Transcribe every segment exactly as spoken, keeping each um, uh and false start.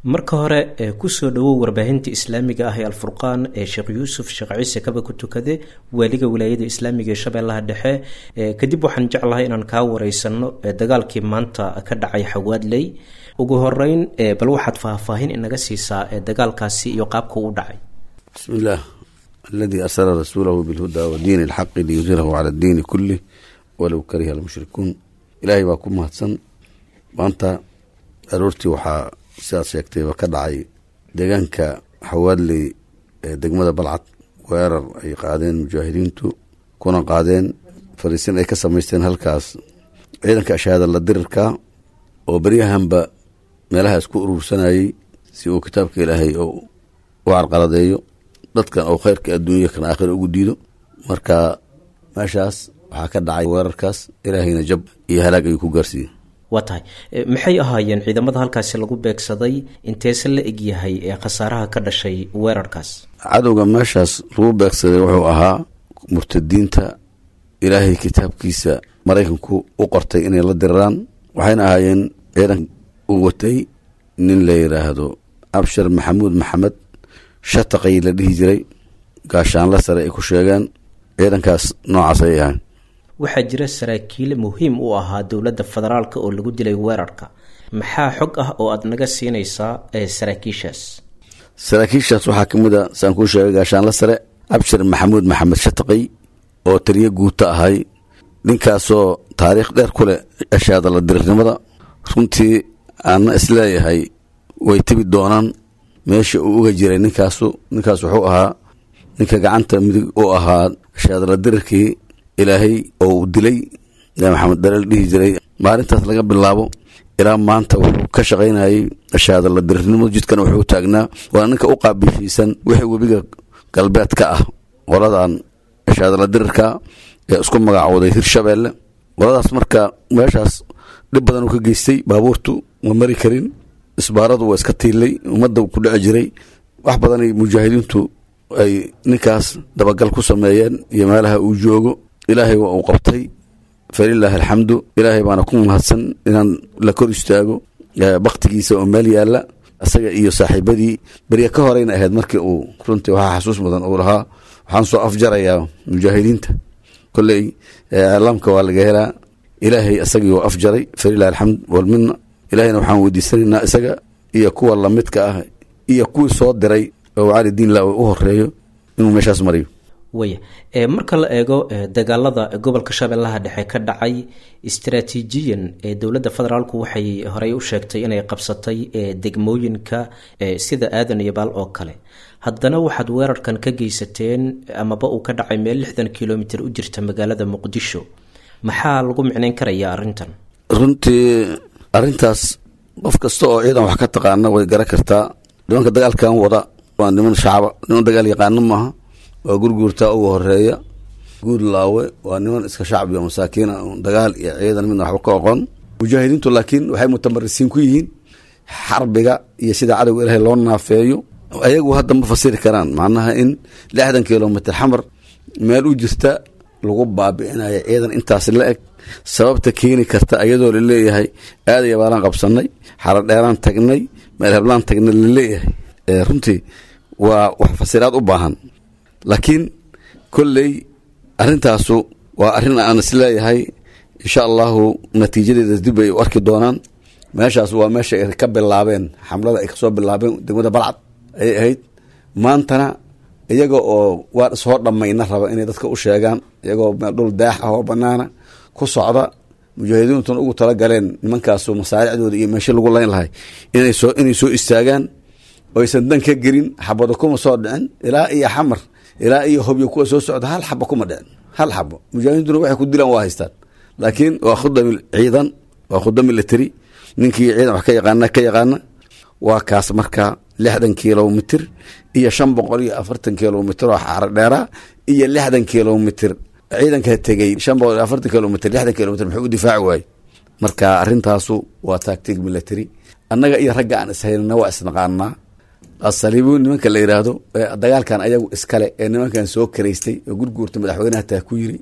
marka hore kusoo dhawow warbaahinta islaamiga ah ee alfurqaan ee sheekh yuusuf sheekh ciise kaba ku tukade waaliga wilaayada islaamiga ee shabeellaha dhexe. kadib waxaan jeclahay inaan kaa wareysano dagaalkii maanta ka dhacay xawaadley. ugu horeyn bal waxaad faahfaahin inaga siisaa dagaalkaasi iyo qaabka uu dhacay. bismillaah alladii arsala rasuulahu bilhudaa wa diini alxaqi liyudhirahu cala addiini kulih walow kariha almushrikuun. ilaahay baa ku mahadsan. maanta aroortii waxaa sidaad sheegtayba ka dhacay deegaanka xawaadley ee degmada balcad weerar ay qaadeen mujaahidiintu kuna qaadeen fariisin ay ka samaysteen halkaas ciidanka ashahaada la dirirka oo beryahanba meelahaas ku urursanayay si uu kitaabka ilaahay u carqaladeeyo dadkan oo khayrka adduunya kan aakhira ugu diido. marka meeshaas waxaa ka dhacay weerarkaas, ilaahayna jab iyo halaag ayuu ku gaarsiiyey. waa tahay maxay ahaayeen ciidamada halkaasi lagu beegsaday, inteese la egyahay ee khasaaraha ka dhashay weerarkaas? cadowga meeshaas lagu beegsaday wuxuu ahaa murtadiinta ilaahay kitaabkiisa maraykanku u qortay inay la diraraan. waxayna ahaayeen ciidan u watay nin la yidhaahdo abshir maxamuud maxamed shataqay la dhihi jiray, gaashaanla sare ay ku sheegeen. ciidankaas noocaas ayay ahayn. waxaa jira saraakiil muhiim u ahaa dowladda federaalka oo lagu dilay weerarka. maxaa xog ah oo aad naga siinaysaa saraakiishaas? saraakiishaas waxaa ka mid a saan kuu sheegay gaashaanla sare abshir maxamuud maxamed shataqay oo taliyo guuta ahay, ninkaasoo taariikh dheer ku leh ashaada la dirirnimada. runtii aana isleeyahay way tebi doonaan meesha uu uga jiray ninkaasu. ninkaas wuxuu ahaa ninka gacanta midig u ahaa ashaada la dirirkii ilaahay oo uu dilay maxamed daleel dhihi jiray. maalintaas laga bilaabo ilaa maanta wuxuu ka shaqaynayay ashaada la dirirnimo, jidkana wuxuu taagnaa. waa ninka u qaabishiisan wixii webiga galbeedka ah qoladan ashaada la dirirka ee isku magacooday hirshabeelle. qoladaas marka meeshaas dhib badan uu ka geystay. baabuurtu ma mari karin, isbaaradu waa iska tiilay, ummadda ku dhici jiray. wax badanay mujaahidiintu ay ninkaas dabagal ku sameeyeen iyo meelaha uu joogo. ilaahay waa uu qabtay, falilaahi alxamdu. ilaahay baana ku mahadsan inaan la kor istaago baktigiisa oo meel yaalla. isaga iyo saaxiibadii berya ka horeyna ahayd markii uu runtii waxaa xasuus mudan uu lahaa waxaan soo afjarayaa mujaahidiinta. kolley iclaamka waa laga helaa. ilaahay isagii oo afjaray, falilahi alxamd walmina. ilaahayna waxaan weydiisanaynaa isaga iyo kuwa lamidka ah iyo kuwii soo diray oo cali diinla u horeeyo inuu meeshaas mariyo. waya marka la eego dagaalada gobolka shabeellaha dhexe ka dhacay, istaraatiijiyan ee dowladda federaalku waxay horey u sheegtay inay qabsatay degmooyinka sida aadan iyo baal oo kale. haddana waxaad weerarkan ka geysateen amaba uu ka dhacay meel lixdan kilomitr u jirta magaalada muqdisho. maxaa lagu micnayn karayaa arrintan? runtii arrintaas qof kasta oo ciidan wax ka taqaana way garan kartaa. nimanka dagaalkan wada waa niman shacaba, niman dagaal yaqaano maaha. waa gurguurtaa ugu horeeya. guud laawe waa niman iska shacab iyo masaakiin ah, dagaal iyo ciidan midna waxba ka aqoon. mujaahidiintu laakiin waxay mutamarisiin ku yihiin xarbiga iyo sida cadowga ilaahay loo naafeeyo. ayagu hadda ma fasiri karaan macnaha in lixdan kilomitr xamar meel u jirta lagu baabi'inayo ciidan intaas la eg. sababta keeni karta ayadoo laleeyahay aadaya baalaan qabsanay, xaradheeraan tagnay, meel heblaan tagnay laleeyahay. runtii waa wax fasiraad u baahan. laakiin kolley arrintaasu waa arrin aan isleeyahay insha allahu natiijadeeda dib ay u arki doonaan. meeshaas waa meesha ay ka bilaabeen xamlada ay kasoo bilaabeen degmada balcad ayay ahayd. maantana iyaga oo waa soo dhammayna raba inay dadka u sheegaan, iyagoo dhul daax ah oo banaana ku socda. mujaahidiintuna ugu talagaleen nimankaasu masaaricdooda iyo meesha lagu layn lahay inay soo inay soo istaagaan oo aysan dan ka gelin. xabado kuma soo dhicin ilaa iyo xamar ilaa iyo hobyo kuwa soo socda hal xabo kuma dhicin, hal xabo. mujaahidiintuna waxay ku dilaan waa haystaan, laakiin waa khudami ciidan, waa khudami military. ninkii ciidan wax ka yaqaana ka yaqaana waa kaas. marka lixdan kilomitr iyo shan boqol iyo afartan kilomitr oo xaaro dheera iyo lixdan kilomitr ciidanka tegey shan boqol iyo afartan kilomitr lixdan kilomitr muxuu u difaaci waayey? marka arrintaasu waa tactic military. annaga iyo ragga aan ishaynana waa isnaqaanaa. asaliibuun nimanka la yidhaahdo dagaalkan ayagu iskale ee nimankan soo karaystay oo gurguurta madaxweynaha taa ku yiri,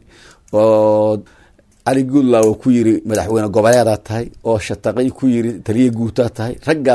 oo cali guudlaawo ku yiri madaxweyne goboleedaa tahay, oo shataqay ku yiri taliya guutaa tahay. raggaas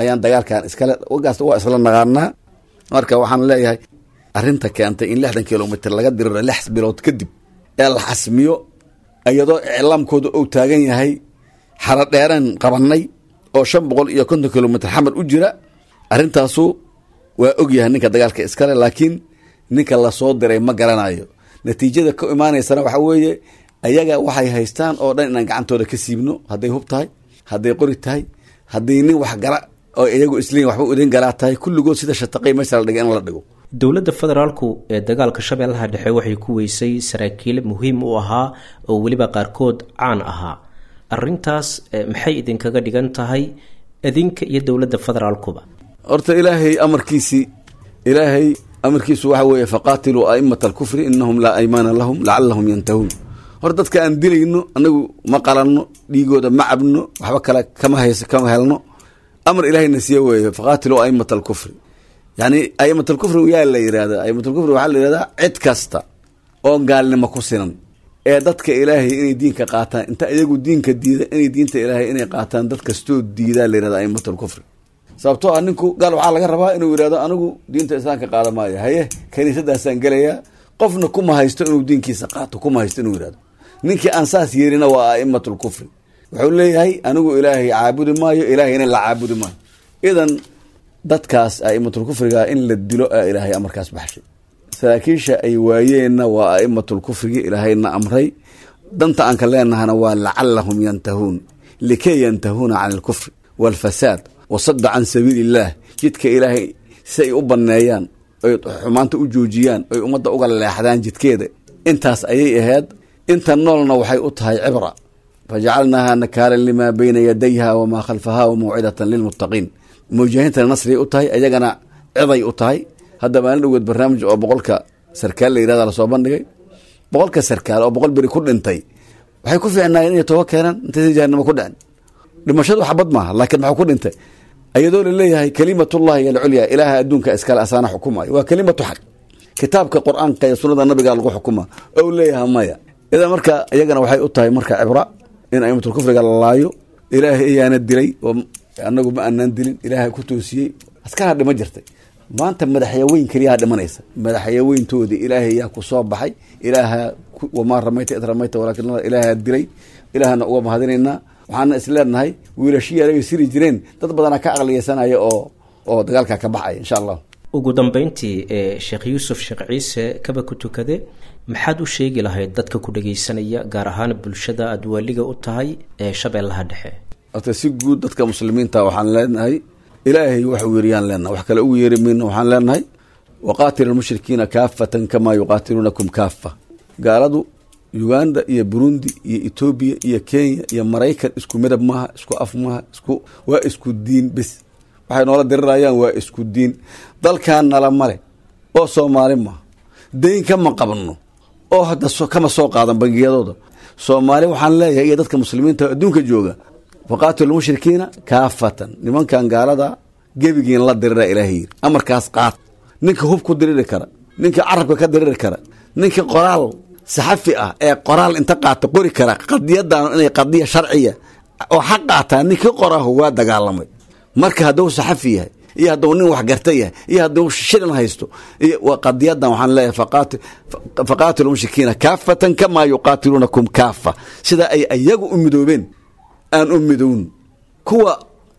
ayaan dagaalkan iskale wagaasta waa isla naqaanaa. marka waxaan leeyahay arrinta keentay in lixdan kilomitr laga diriro lix bilood kadib ee la xasmiyo iyadoo iclaamkooda uu taagan yahay xara dheeraan qabanay oo shan boqol iyo konton kilomitr xamar u jira. arrintaasu waa ogyahay ninka dagaalka iskale, laakiin ninka lasoo diray ma garanayo. natiijada ka imaanaysana waxa weeye ayaga waxay haystaan oo dhan inaan gacantooda ka siibno, hadday hub tahay, hadday qori tahay, hadday nin wax gala oo iyagu isliin waxba udin galaa tahay, kulligood sida shataqay meesha la dhigay in la dhigo. dowladda federaalku ee dagaalka shabeellaha dhexe waxay ku weysay saraakiil muhiim u ahaa oo weliba qaarkood caan ahaa. arrintaas maxay idinkaga dhigan tahay idinka iyo dowladda federaalkuba? horta ilaahay amarkiisii ilaahay amarkiisu waxa weeye faqaatiluu a'immata alkufri innahum laa aymaana lahum lacallahum yantahuun. hor dadka aan dilayno anagu ma qalanno, dhiigooda ma cabno, waxba kale kama hayso kama helno. amar ilaahayna siiye weeye faqaatiluu a'immata alkufri. yani a'immata alkufri yaa la yidhahdaa a'immata alkufri waxaa la yidhahdaa cid kasta oo gaalnimo ku sinan ee dadka ilaahay inay diinka qaataan inta iyagu diinka diida inay diinta ilaahay inay qaataan dad kastoo diidaa la yidhahdaa a'immata alkufri. sababtoo ah ninku gaal waxaa laga rabaa inuu yidhahdo anigu diinta islaamka qaada maayo, haye kaniisadaasaan gelayaa. qofna kuma haysto inuu diinkiisa qaato, kuma haysto inuu yidhahdo. ninkii aan saas yeelina waa a'immatu lkufri. wuxuu leeyahay anigu ilaahay caabudi maayo, ilaahayna la caabudi maayo. idan dadkaas a'immatulkufriga in la dilo a ilaahay amarkaas baxshay. saraakiisha ay waayeenna waa a'immatulkufrigi ilaahayna amray. danta aan ka leenahana waa lacallahum yantahuun likay yantahuuna can alkufri waalfasaad wasadda can sabiili illaah. jidka ilaahay si ay u banneeyaan, oy xumaanta u joojiyaan, oy ummadda uga leexdaan jidkeeda. intaas ayay ahayd. inta noolna waxay u tahay cibra. fajacalnaaha nakaalan limaa bayna yadayha wamaa khalfaha wamawcidatan lilmuttaqiin. mujaahiintana nasriyay u tahay, ayagana ciday u tahay. hadda maalin dhoweed barnaamij oo boqolka sarkaal la yidhahda lasoo bandhigay. boqolka sarkaal oo boqol beri ku dhintay waxay ku fiicnaayeen inay tooba keenaan intaysa jahanamo ku dhicin. dhimashadu xabad maaha, laakiin maxuu ku dhintay ayadoo la leeyahay kalimatullahi alculyaa, ilaaha adduunka iskale asaana xukumayo. waa kalimatu xaq. kitaabka qur-aanka iyo sunnada nabiga lagu xukuma ou leeyahay maya. idan marka iyagana waxay u tahay marka cibra in a'immatulkufriga la laayo. ilaahay ayaana dilay oo anagu ma aanaan dilin, ilaahay ku toosiyey. askaraa dhima jirtay. maanta madaxyaweyn keliyaa dhimanaysa. madaxyaweyntoodii ilaahay yaa ku soo baxay. ilaaha wamaa ramayta id ramayta walaakin ilaaha dilay. ilaahana uga mahadinaynaa. waxaana isleenahay wiilashii ay siri jireen dad badanaa ka aqliyeysanaya oo oo dagaalka ka baxaya insha Allah. ugu dambeyntii ee Sheekh Yuusuf Sheekh Ciise kaba ku tukade maxaad u sheegi lahayd dadka ku dhageysanaya gaar ahaan bulshada aad waliga u tahay ee Shabeellaha Dhexe? ata si guud dadka muslimiinta waxaan leenahay ilaahay wax weeriyaan leenahay, wax kale ugu yeerimayno. waxaan leenahay waqaatilul mushrikiina kaafatan kama yuqaatilunakum kaafa. gaaladu Uganda iyo Burundi iyo Ethiopia iyo Kenya iyo Maraykan isku midab maaha, isku af maaha, isku waa isku diin bis. waxay noola dirirayaan waa isku diin. dalkan nala male oo Soomaali ma deyn kama qabno oo hadda kama soo qaadan bangiyadooda. Soomaali waxaan leeyahay iyo dadka muslimiinta adduunka jooga waqaatilul mushrikiina kaafatan. nimankan gaalada gebigiin la dirira ilaahay amarkaas qaad. ninka hub ku diriri kara, ninka carabka ka diriri kara, ninka qoraal saxafi ah ee qoraal inta qaata qori kara qadiyadan inay qadiya sharciya oo xaq qaata ninka qoraho waa dagaalamay. marka hadduu saxafi yahay iyo hadduu nin wax gartay yahay iyo hadduu shilin haysto iyo waa qadiyadan waxaan leeyahay faqaat faqaatilul mushrikiina kaafatan kama yuqaatilunakum kaafa. sida ay ayagu u midoobeen aan u midown. kuwa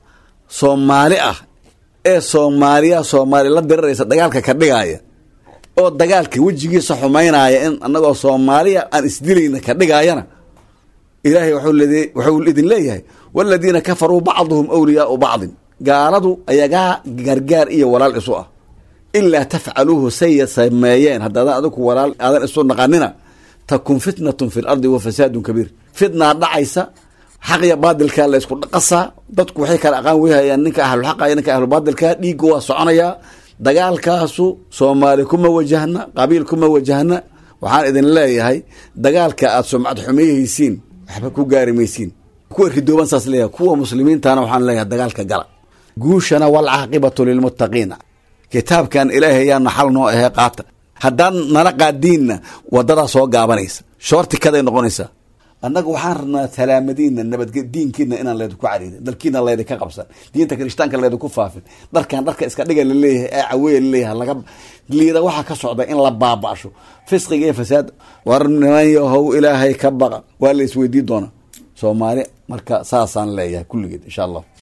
Soomaali ah ee Soomaaliya Soomaali la diriraysa dagaalka ka dhigaya oo dagaalka wajigiisa xumaynaya in anagoo Soomaaliya aan isdilayna ka dhigayana ilaahay wuxuu leeyahay wuxuu idin leeyahay walladina kafaru ba'dhum awliyaa'u ba'd. gaaladu ayaga gargaar iyo walaal isu ah illa taf'aluhu sayyasamayeen. haddana adigu walaal aadan isu naqanina takun fitnatun fil ardi wa fasadun kabir. fitna dhacaysa, xaq iyo baadilka la isku dhaqasa. dadku waxay kala aqaan weeyaan ninka ahlul xaq iyo ninka ahlul baadilka. dhiigu waa soconaya. dagaalkaasu Soomaali kuma wajahna, qabiil kuma wajahna. waxaan idin leeyahay dagaalka aad sumcad xumeeyaysiin waxba ku gaari maysiin. kuwa ridooban saas leeyahay. kuwa muslimiintana waxaan leeyahay dagaalka gala. guushana wal caaqibatu lil muttaqiina. kitaabkan ilaahay yaa naxal noo ahe qaata. haddaan nala qaadiinna wadada soo gaabanaysa, shoorti kaday noqonaysa. annaga waxaan rabnaa salaamadiina nabadge diinkiina inaan leedku cariidin dalkiina leedi ka qabsan diinta kirishtaanka leedi ku faafin dharkan dharka iska dhiga la leeyahay ee caweey leeyahay laga liida waxa ka socda in la baabasho fisqiga iyo fasaad warnimay oo ilaahay ka baqa waa la isweydiin doona Soomaali marka saasaan leeyahay kulligeed insha Allah